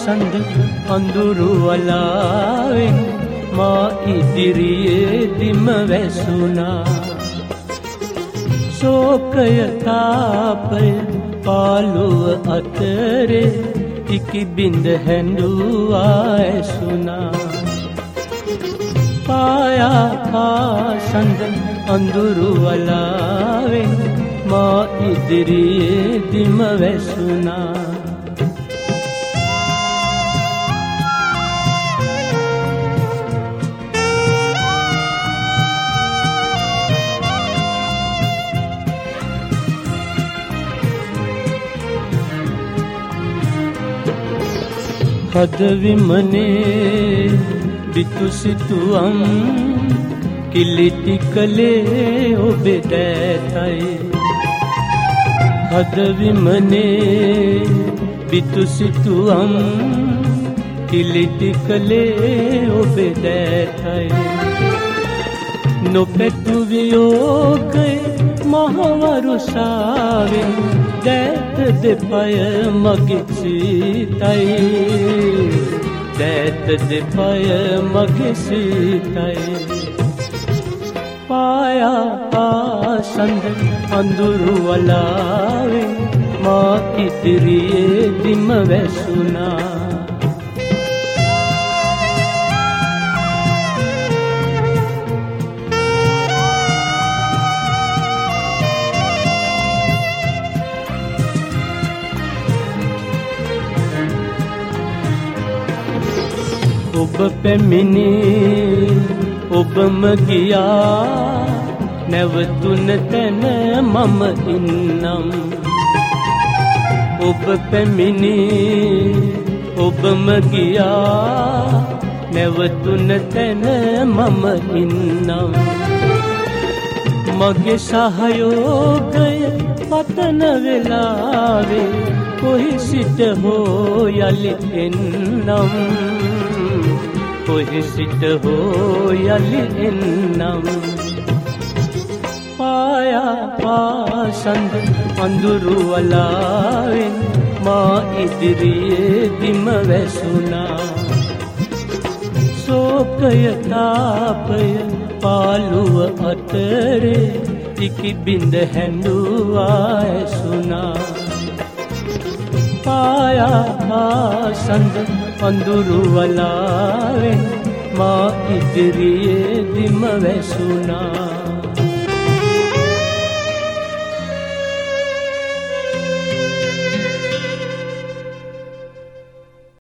සඳ අඳුරු වලාවෙන් මා ඉදිරියේදිම වැසුණා. ශෝකය තාපය පාළුව අතරේ ඉකිබිඳ හැඬුවා ඇසුණා. පායාකාසඳ අඳුරු වලාවෙන් මා ඉදිරියේදිම වැසුණා. හදවිමනේ බිතුසිතුවම් කිලිටි කලේ ඔබේ දෑතයි. හදවිමනේ බිතුසිතුවම් කිලිටි කලේ ඔබේ දෑතයි. නොපැතු වියෝගය මහවරුසාවෙන් දෑත දෙපය මගේ සිතයි. දෑත දෙපය මගේ සිතයි. පායාසඳ අඳුරු වලාවෙන් මා ඉදිරියේදිම වැසුණා. ඔබ පැමිණි ඔබම ගියා නැවතුන තැන මම ඉන්නම්. ඔබ පැමිණි ඔබම ගියා නැවතුන තැන මම ඉන්නම්. මගේ සහයෝගය පතන වෙලාවේ කොහි සිට හෝ යලි එන්නම්. කොහි සිට හෝ යලි එන්නම්. පායාසඳ අඳුරු වලාවෙන් මා ඉදිරියේදිම වැසුණා. ශෝකය තාපය පාළුව අතරේ ඉකිබිඳ හැඬුවා ඇසුණා. පායාසඳ අඳුරු වලාවෙන් මා ඉදිරියේදිම වැසුණා.